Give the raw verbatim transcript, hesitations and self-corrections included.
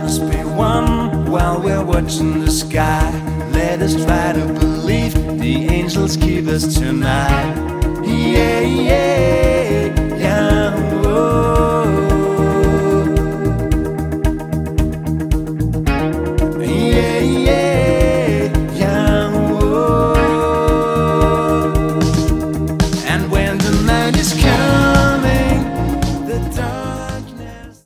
must be one while we're watching the sky. Let us try to believe the angels keep us tonight. Yeah, yeah.